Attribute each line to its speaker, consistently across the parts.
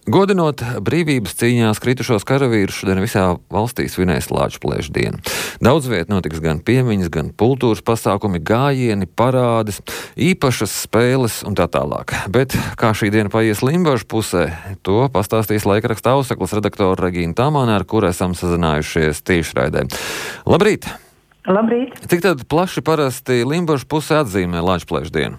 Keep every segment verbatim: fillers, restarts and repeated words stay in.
Speaker 1: Godinot brīvības cīņās kritušos karavīrus, šodien visā valstī svinēs Lāčplēša dienu. Daudz viet notiks gan piemiņas, gan kultūras pasākumi, gājieni, parādes, īpašas spēles un tā tālāk. Bet kā šī diena paies Limbažu pusē, to pastāstīs laikraksta Auseklis redaktora Regīna Tamāne, ar kuru esam sazinājušies tiešraidē. Labrīt!
Speaker 2: Labrīt!
Speaker 1: Cik tad plaši parasti Limbažu pusē atzīmē Lāčplēša dienu?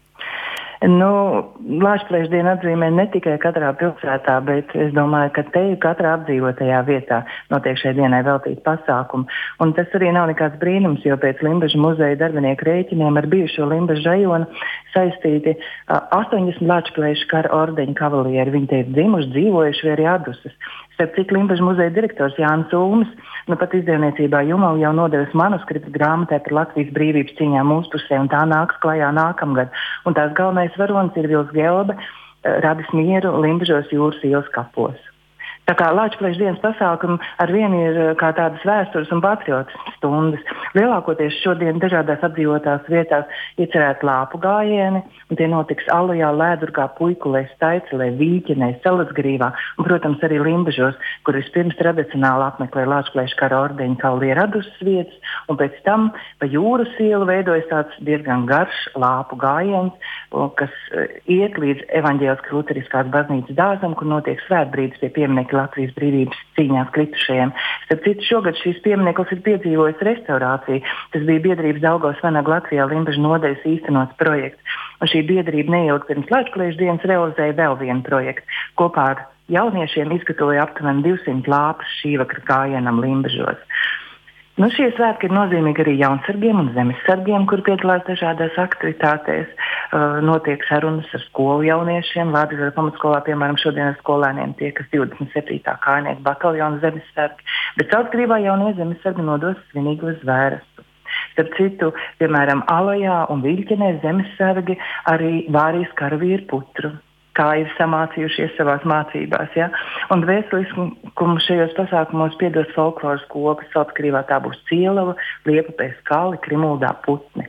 Speaker 2: Nu, Lāčplēša diena atzīmē ne tikai katrā pilsētā, bet es domāju, ka te katrā apdzīvotajā vietā notiek šai dienai veltīt pasākumu. Un tas arī nav nekāds brīnums, jo pēc Limbažu muzeja darbinieku rēķiniem ar bijušo Limbažu rajonu saistīti uh, astoņdesmit Lāčplēša kara ordeņa kavalieri. Viņi te ir dzimuši, dzīvojuši vai arī atdusas. Starp citu, Limbažu muzeja direktors Jānis Ulmis nu pat izdevniecībā Jumau jau nodevis manuskriptu grāmatai par Latvijas brīvības cīņām mūsu pusē, un tā nāks klajā nākamgad. Un tās galvenais varonis ir Vils Gelbe, radis mieru Limbažos Jūras ielas kapos. Tā kā Lāčplēša dienas pasākumi ar vienu ir kā tādas vēstures un patriotismas stundas. Lielākoties šodien dažādās apdzīvotās vietās iecerēti lāpu gājieni, un tie notiks Alujā, Lēdurgā, Puikulē, Staicelē, Vīķenē, Salasgrīvā un, protams, arī Limbažos, kur vispirms tradicionāli apmeklē Lāčplēša kara ordeņa kavalieru atdusas vietas, un pēc tam pa Jūras ielu veidojas tāds diezgan garš lāpu gājiens, kas iet līdz Evaņģēliskās luteriskās baznīcas dārzam, kur notiek svētbrīdis pie pieminekļa Latvijas brīvības cīņās kritušajiem. Starp citu, šogad šīs piemineklis ir piedzīvojis restaurāciju. Tas bija biedrības Daugavas Vanagu Latvijā Limbažu nodaļas īstenots projekts. Un šī biedrība neilgi pirms Lāčplēša dienas realizēja vēl vienu projektu. Kopā ar jauniešiem izgatavoja aptuveni divsimt lāpus šī vakara gājienam Limbažos. Nu, šie svētki ir nozīmīgi arī jaunsargiem un zemesargiem, kur piedalās dažādās aktivitātēs. Uh, notiek sarunas ar skolu jauniešiem. Vārdzera pamatskolā, piemēram, šodien ar skolēniem tiekas divdesmit septītā kājnieku bataljona zemesargi, bet Sausgrībā jaunie zemesargi nodos svinīgos zvērestu. Starp citu, piemēram, Alajā un Viļķenē zemesargi arī vārīs karavīru putru, kā ir samācījušies savās mācībās. Ja? Un vēsturiskumu šajos pasākumos piedos folkloras kopas. Sausgrībā tā būs Cielava, Liepupē skali, Krimuldā putni.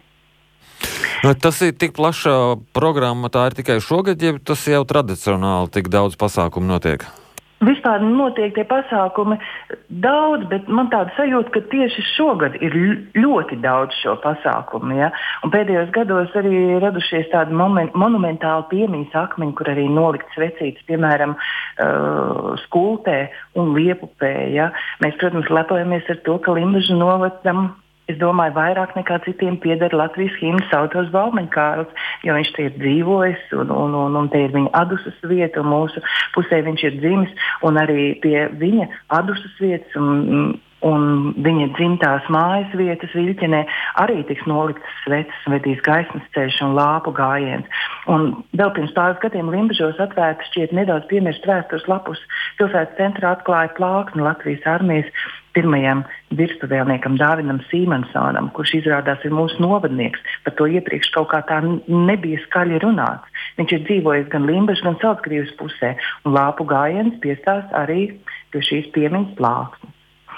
Speaker 1: Tas ir tik plaša programma, tā ir tikai šogad, ja tas jau tradicionāli tik daudz pasākumu notiek?
Speaker 2: Vispār notiek tie pasākumi daudz, bet man tāda sajūta, ka tieši šogad ir ļoti daudz šo pasākumu. Ja? Un pēdējos gados arī radušies tādi moment, monumentāli piemiņas akmeņi, kur arī nolikts vecītes, piemēram, uh, Skultē un Liepupē. Ja? Mēs, protams, lepojamies ar to, ka Limbažu novadam, es domāju, vairāk nekā citiem pieder Latvijas himnas autors Baumaņkārls, jo viņš te ir dzīvojis un, un, un, un te ir viņa adusas vieta un mūsu pusē viņš ir dzimis, un arī pie viņa adusas vietas un, un viņa dzimtās mājas vietas Viļķenē arī tiks noliktas sveces, vedīs gaismas ceļš un lāpu gājiens. Un vēl pirms pāris gadiem Limbažos atvērta šķiet nedaudz piemirst vēstures lapus. Pilsētas centrā atklāja plāksni Latvijas armijas pirmajam virspavēlniekam Dāvinam Sīmansonam, kurš izrādās ir mūsu novadnieks. Par to iepriekš kaut kā tā nebija skaļi runāts. Viņš ir dzīvojis gan Limbažu, gan Sausgrīvas pusē, un lāpu gājiens piestāst arī pie šīs piemiņas plāksnes.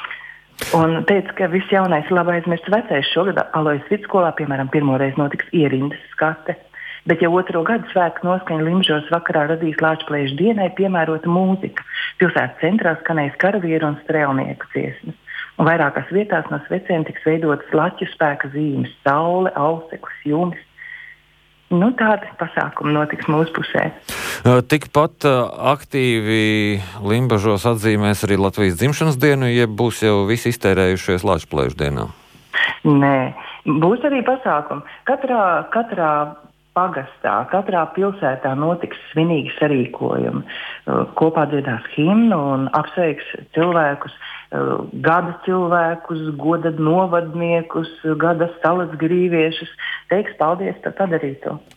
Speaker 2: Un teica, ka viss jaunais ir labi aizmirsts vecais. Šogad Alojas vidusskolā, piemēram, pirmoreiz notiks ierindas skate. Bet jau otro gadu svētku noskaņa Limbažos vakarā radīs Lāčplēša dienai piemērota mūzika. Pilsētas centrā skanēs karavieru un strēlnieku dziesmas. Un vairākās vietās no svecēm tiks veidotas laķu spēka zīmes - Saule, Auseklis, Jumis. Nu, tādi pasākumi notiks mūsu pusē.
Speaker 1: Tikpat aktīvi Limbažos atzīmēs arī Latvijas dzimšanas dienu, ja būs jau visi iztērējušies Lāčplēša dienā?
Speaker 2: Nē, būs arī pasākumi. Katrā, katrā pagastā, katrā pilsētā notiks svinīgi sarīkojumi. Kopā dziedās himnu un apsveiks cilvēkus, gada cilvēkus, goda novadniekus, gada salas grīviešus. Teiks paldies par padarīto.